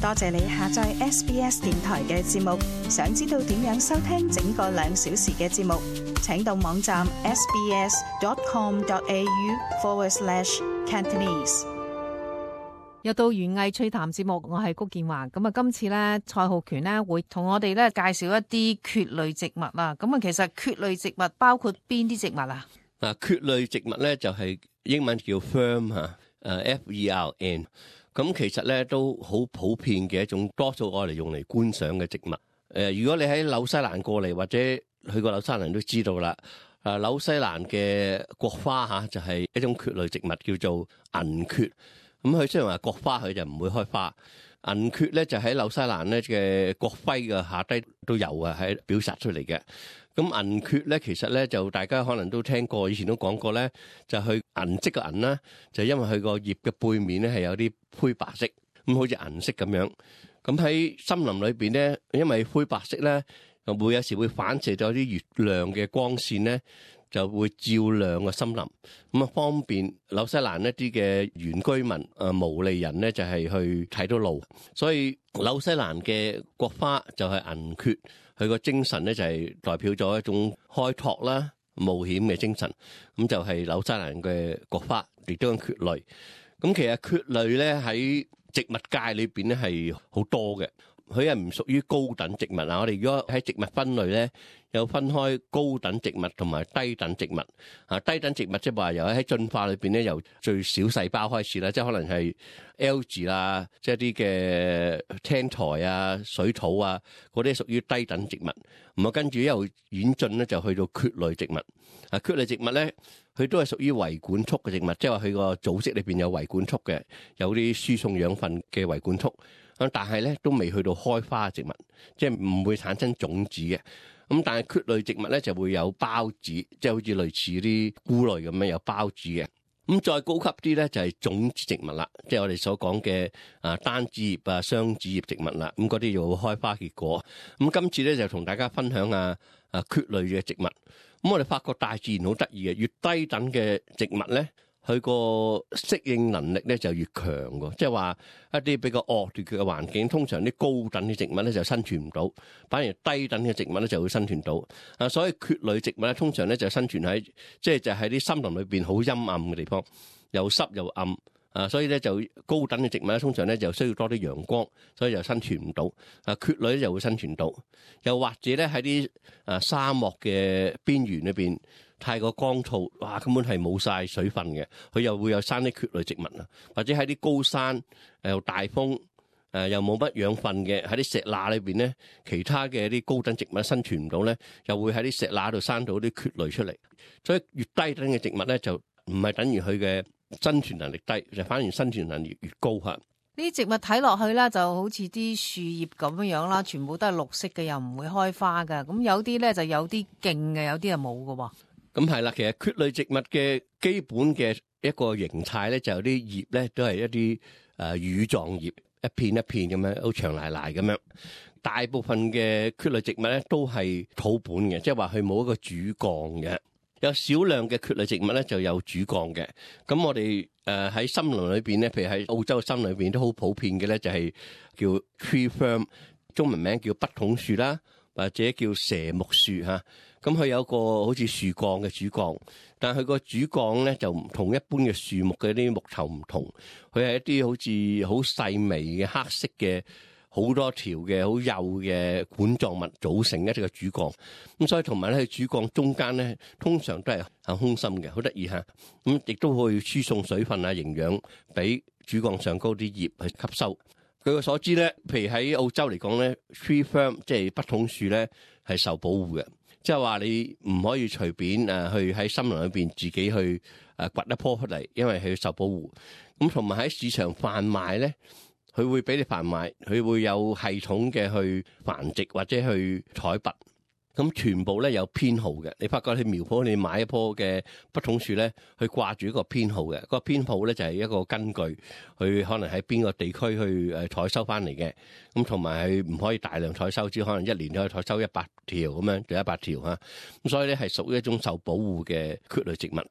多謝你下載 SBS 電台嘅節目。想知道點樣收聽整個2小時嘅節目，請到網站 sbs.com.au/Cantonese。 又到園藝趣談節目，我係谷健華。咁啊，今次咧蔡浩權咧會同我哋咧介紹一啲蕨類植物啊。咁啊，其實蕨類植物包括邊啲植物啊？ 嗱，蕨類植物咧就係英文叫 fern 嚇，F-E-R-N。咁其實咧都好普遍嘅一種，多數愛嚟用嚟觀賞嘅植物。如果你喺紐西蘭過嚟或者去過紐西蘭都知道啦。紐西蘭嘅國花嚇就係一種蕨類植物，叫做銀蕨。咁佢雖然話國花，佢就唔會開花。銀蕨咧就喺紐西蘭咧嘅國徽嘅下低都有啊，喺表達出嚟嘅。咁銀蕨咧其實咧就大家可能都聽過，以前都講過咧，就係銀色嘅銀啦，就因為佢個葉嘅背面咧係有啲灰白色，咁好似銀色咁樣。咁喺森林裏邊咧，因為灰白色咧，會有時會反射咗啲月亮嘅光線咧，就會照亮個森林，咁啊方便紐西蘭一啲嘅原居民毛利人咧就係去睇到路。所以紐西蘭嘅國花就係銀蕨，佢個精神咧就係代表咗一種開拓啦、冒險嘅精神。咁就係紐西蘭嘅國花，亦都係蕨類。咁其實蕨類咧喺植物界裏邊咧係好多嘅，佢係唔屬於高等植物啊。我哋如果喺植物分類咧，有分開高等植物同埋低等植物。低等植物即係話由喺進化裏邊咧，由最小細胞開始啦，即係可能係 algae 啦，即係啲嘅青苔啊、水草啊，嗰啲屬於低等植物。咁啊，跟住一路演進咧，就去到蕨類植物。蕨類植物咧，佢都係屬於維管束嘅植物，即係話佢個組織裏邊有維管束嘅，有啲輸送養分嘅維管束。但係咧都未去到開花植物，即係唔會產生種子嘅。咁但係蕨類植物咧就會有孢子，即係好似類似啲菇類咁樣有孢子嘅。咁再高級啲咧就係種子植物啦，即係我哋所講嘅單子葉啊、雙子葉植物啦。咁嗰啲就會開花結果。咁今次咧就同大家分享蕨類嘅植物。咁我哋發覺大自然好得意嘅，越低等嘅植物咧，佢個適應能力咧就越強喎。即係話一啲比較惡劣嘅環境，通常啲高等嘅植物咧就生存唔到，反而低等嘅植物咧就會生存到。所以蕨類植物咧通常咧就生存喺就喺啲森林裏邊好陰暗嘅地方，又濕又暗。所以咧就高等嘅植物咧，通常咧就需要多啲陽光，所以就生存唔到。蕨類咧就會生存到，又或者咧喺啲沙漠嘅邊緣裏邊太過乾燥，哇根本係冇晒水分嘅，佢又會有生啲蕨類植物啊。或者喺啲高山又大風又冇乜養分嘅，喺啲石罅裏邊咧，其他嘅啲高等植物生存唔到咧，又會喺啲石罅度生到啲蕨類出嚟。所以越低等嘅植物咧就唔係等於佢嘅生存能力低，就反而生存能力越高嚇。 呢植物睇落去咧就好似啲樹葉咁樣啦，全部都係綠色嘅，又唔會開花㗎。咁有啲咧就有啲勁嘅，有啲就冇㗎喎。咁係啦，其實蕨類植物嘅基本嘅一個形態咧，就有啲葉咧都係一啲羽狀葉，一片一片咁樣，好長賴賴咁樣。大部分嘅蕨類植物咧都係土本嘅，即係話佢冇一個主幹嘅。有少量嘅蕨類植物咧就有主幹嘅。咁我哋喺森林裏邊咧，譬如喺澳洲森林裏邊都好普遍嘅咧，就係叫 tree fern， 中文名叫筆筒樹啦，或者叫蛇木樹嚇。咁佢有個好似樹幹嘅主幹，但係佢個主幹咧就唔同一般嘅樹木嘅啲木頭唔同，佢係一啲好似好細微嘅黑色嘅好多條嘅好幼嘅管狀物組成一個主幹。咁所以同埋咧，佢主幹中間咧通常都係空心嘅，好得意嚇。咁亦都可以輸送水分啊、營養俾主幹上高啲葉去吸收。據我所知咧，譬如喺澳洲嚟講咧 ，tree fern 即係筆筒樹咧係受保護嘅。即係話你唔可以隨便去喺森林裏邊自己去掘一棵出嚟，因為佢受保護。咁同埋喺市場販賣咧，佢會俾你販賣，佢會有系統嘅去繁殖或者去採拔。咁全部咧有編號嘅，你發覺去苗圃你買一棵嘅筆筒樹咧，佢掛住一個編號嘅，個編號咧就係一個根據，佢可能喺邊個地區去採收翻嚟嘅，咁同埋佢唔可以大量採收，只可能一年可以採收100條咁樣，就100條嚇，咁所以咧係屬於一種受保護嘅蕨類植物。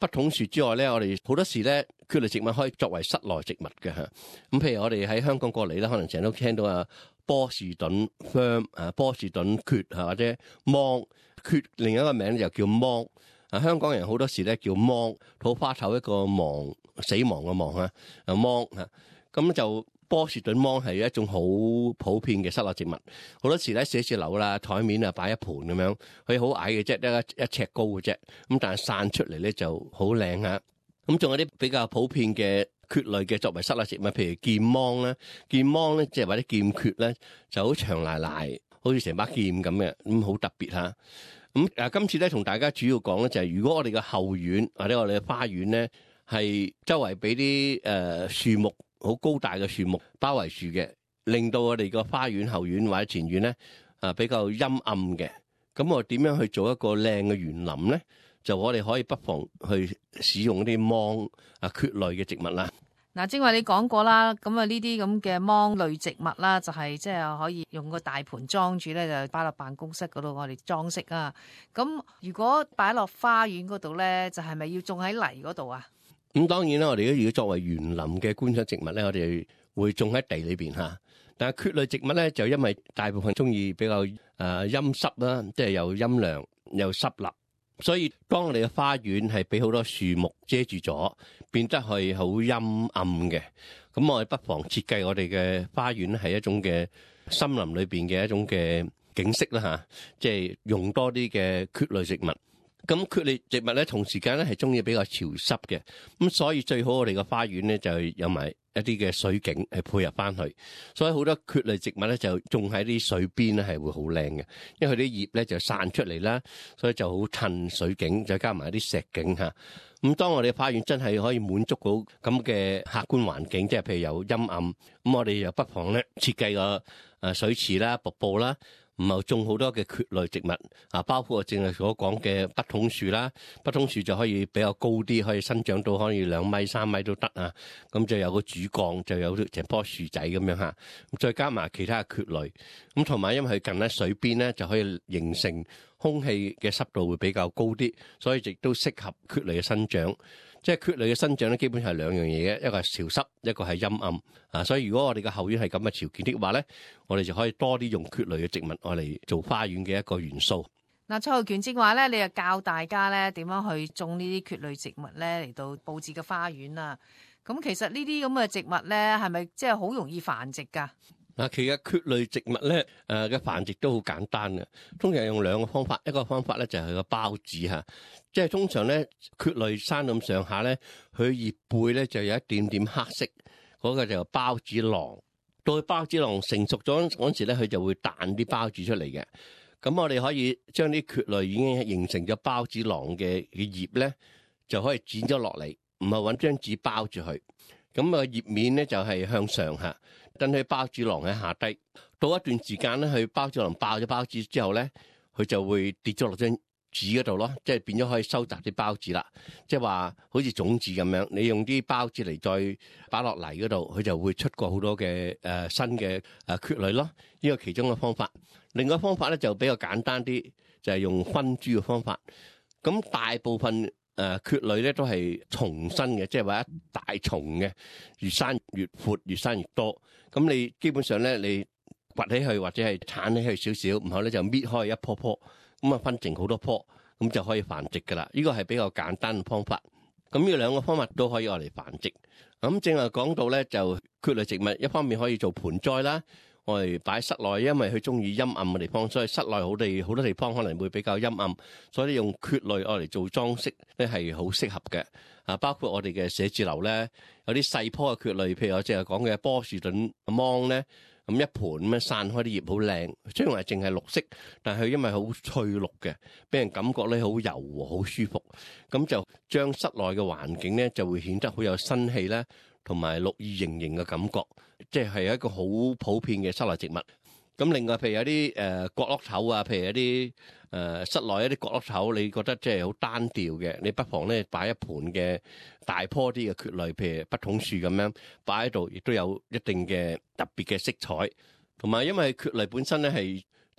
筆筒樹之外咧，我哋好多時咧蕨類植物可以作為室內植物嘅嚇。咁譬如我哋喺香港過嚟咧，可能成日都聽到啊波士頓 fern 啊，波士頓蕨啊，或者芒蕨，另一個名就叫芒。香港人好多時咧叫芒，土花頭一個亡，死亡嘅亡啊芒嚇。咁就波士頓芒係一種好普遍嘅室內植物，好多時咧寫字樓啦、台面啊擺一盆咁樣，佢好矮嘅啫，得一尺高嘅啫。咁但係散出嚟咧就好靚嚇。咁仲有啲比較普遍嘅蕨類嘅作為室內植物，譬如劍芒啦，劍芒咧即係或者劍蕨咧就好長賴賴，好似成把劍咁嘅，咁好特別嚇。咁今次咧同大家主要講咧就係，如果我哋嘅後院或者我哋嘅花園咧係周圍俾啲樹木，好高大嘅樹木包圍住嘅，令到我哋個花園後院或者前院咧比較陰暗嘅。咁我點樣去做一個靚嘅園林咧？就我哋可以不妨去使用啲芒蕨類嘅植物啦。 嗱，正話你講過啦，咁啊呢啲咁嘅芒類植物啦，就係即係可以用個大盆裝住咧，就擺落辦公室嗰度我哋裝飾啊。咁如果擺落花園嗰度咧，就係咪要種喺泥嗰度啊？ 咁當然啦，我哋如果作為園林嘅觀賞植物咧，我哋會種喺地裏邊嚇。但係蕨類植物咧，就因為大部分中意比較陰濕啦，即係又陰涼又濕立，所以當我哋嘅花園係俾好多樹木遮住咗，變得係好陰暗嘅。咁我哋不妨設計我哋嘅花園係一種嘅森林裏邊嘅一種嘅景色啦嚇，即係用多啲嘅蕨類植物。咁蕨類植物咧，同時間咧係中意比較潮濕嘅，咁所以最好我哋個花園咧就有埋一啲嘅水景去配合翻去，所以好多蕨類植物咧就種喺啲水邊咧係會好靚嘅，因為佢啲葉咧就散出嚟啦，所以就好襯水景，再加埋一啲石景嚇。咁當我哋花園真係可以滿足到咁嘅客觀環境，即係譬如有陰暗，咁我哋又不妨咧設計個水池啦、瀑布啦。唔係種好多嘅蕨類植物啊，包括我正係所講嘅筆筒樹啦，筆筒樹就可以比較高啲，可以生長到可以2米、3米都得啊。咁就有個主幹，就有成棵樹仔咁樣嚇。再加埋其他嘅蕨類，咁同埋因為佢近喺水邊咧，就可以形成空氣嘅濕度會比較高啲，所以亦都適合蕨類嘅生長。即係蕨類嘅生長咧，基本上係兩樣嘢嘅，一個係潮濕，一個係陰暗啊。所以如果我哋嘅後院係咁嘅條件的話咧，我哋就可以多啲用蕨類嘅植物我嚟做花園嘅一個元素。 嗱，蔡浩權正話咧，你就教大家咧點樣去種呢啲蕨類植物咧嚟到佈置個花園啊。咁其實呢啲咁嘅植物咧，係咪即係好容易繁殖㗎？ 嗱，其實蕨類植物咧，嘅繁殖都好簡單嘅。通常用兩個方法，一個方法咧就係個孢子嚇，即係通常咧蕨類生咁上下咧，佢葉背咧就有一點點黑色，嗰個就孢子囊。到佢孢子囊成熟咗嗰陣時咧，佢就會彈啲孢子出嚟嘅。咁我哋可以將啲蕨類已經形成咗孢子囊嘅葉咧，就可以剪咗落嚟，唔係揾張紙包住佢。咁啊葉面咧就係向上嚇。等佢孢子囊喺下低，到一段時間咧，佢孢子囊爆咗孢子之後咧，佢就會跌咗落張紙嗰度咯，即係變咗可以收集啲孢子啦。即係話好似種子咁樣，你用啲孢子嚟再擺落泥嗰度，佢就會出過好多嘅新嘅蕨類咯。呢個其中嘅方法。另外一個方法咧就比較簡單啲，就係用熏珠嘅方法。咁大部分蕨類咧都係叢生嘅，即係話一大叢嘅，越生越闊，越生越多。咁你基本上咧，你掘起去或者係鏟起去少少，然後咧就搣開一棵棵，咁啊分成好多棵，咁就可以繁殖噶啦。呢個係比較簡單嘅方法。咁呢兩個方法都可以用嚟繁殖。咁正係講到咧，就蕨類植物一方面可以做盆栽啦。我哋擺室內，因為佢中意陰暗嘅地方，所以室內好多地方可能會比較陰暗，所以用蕨類我嚟做裝飾咧係好適合嘅。啊，包括我哋嘅寫字樓咧，有啲細棵嘅蕨類，譬如我淨係講嘅波士頓芒咧，咁一盤咁樣散開啲葉好靚，雖然係淨係綠色，但係因為好翠綠嘅，俾人感覺咧好柔和、好舒服，咁就將室內嘅環境咧就會顯得好有生氣咧，同埋綠意盈盈嘅感覺。即係一個好普遍嘅室內植物。咁另外，譬如有啲角落頭啊，譬如一啲室內一啲角落頭，你覺得即係好單調嘅，你不妨咧擺一盤嘅大棵啲嘅蕨類，譬如筆筒樹咁樣擺喺度，亦都有一定嘅特別嘅色彩。同埋因為蕨類本身咧係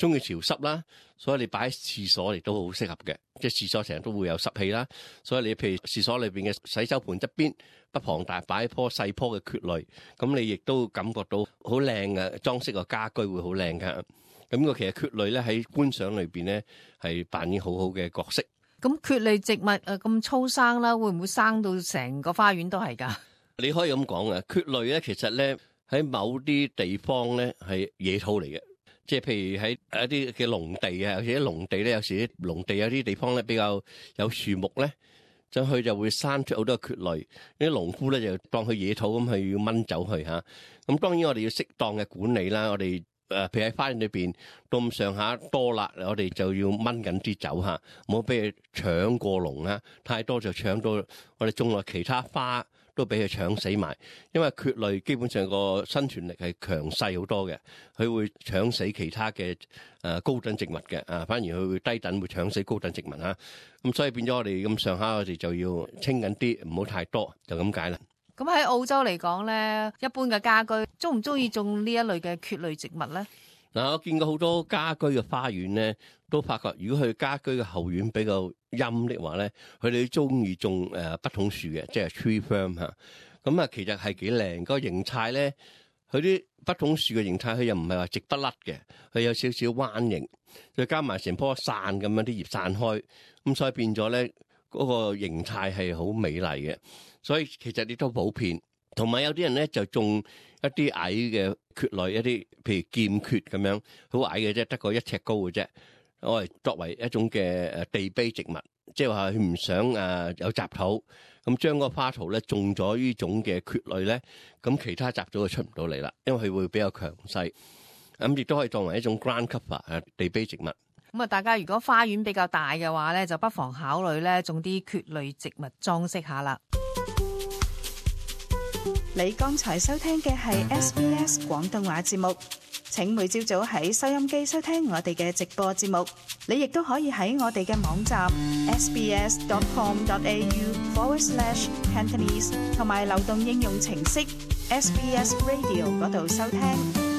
中意潮濕啦，所以你擺喺廁所亦都好適合嘅。即係廁所成日都會有濕氣啦，所以你譬如廁所裏邊嘅洗手盆側邊不旁大擺一棵細棵嘅蕨類，咁你亦都感覺到好靚嘅裝飾個家居會好靚㗎。咁個其實蕨類咧喺觀賞裏邊咧係扮演好好嘅角色。 咁蕨類植物咁粗生啦，會唔會生到成個花園都係㗎？ 你可以咁講啊，蕨類咧其實咧喺某啲地方咧係野土嚟嘅，即係譬如喺一啲嘅農地啊，或者農地咧，有時啲農地有啲地方咧比較有樹木咧，就佢就會生出好多蕨類，啲農夫咧就當佢野土咁去要掹走佢嚇。咁當然我哋要適當嘅管理啦，我哋譬如喺花園裏邊到咁上下多啦，我哋就要掹緊啲走嚇，唔好俾佢搶過籠啊！太多就搶到我哋種落其他花都俾佢搶死埋，因為蕨類基本上個生存力係強勢好多嘅，佢會搶死其他嘅高等植物嘅啊，反而佢會低等會搶死高等植物啊。咁所以變咗我哋咁上下，我哋就要清緊啲，唔好太多，就咁解啦。 咁喺澳洲嚟講咧，一般嘅家居中唔中意種呢一類嘅蕨類植物咧？ 嗱，我見過好多家居嘅花園咧，都發覺如果佢家居嘅後院比較陰的話咧，佢哋都中意種筆筒樹嘅，即係 tree fern 嚇。咁啊，其實係幾靚個形態咧。佢啲筆筒樹嘅形態，佢又唔係話直不甩嘅，佢有少少彎形，再加埋成棵傘咁樣啲葉散開，咁所以變咗咧嗰個形態係好美麗嘅。所以其實呢都普遍，同埋有啲人咧就種一啲矮嘅蕨類，一啲譬如劍蕨咁樣，好矮嘅啫，得個1尺高嘅啫。我係作為一種嘅地卑植物，即係話佢唔想有雜土，咁將個花槽咧種咗呢種嘅蕨類咧，咁其他雜草就出唔到嚟啦，因為佢會比較強勢。咁亦都可以作為一種 ground cover 地卑植物。 咁啊，大家如果花園比較大嘅話咧，就不妨考慮咧種啲蕨類植物裝飾下啦。 你剛才收聽嘅係 SBS 廣東話節目，請每朝早喺收音機收聽我哋嘅直播節目。你亦都可以喺我哋嘅網站 sbs.com.au/Cantonese 同埋流動應用程式 SBS Radio 嗰度收聽。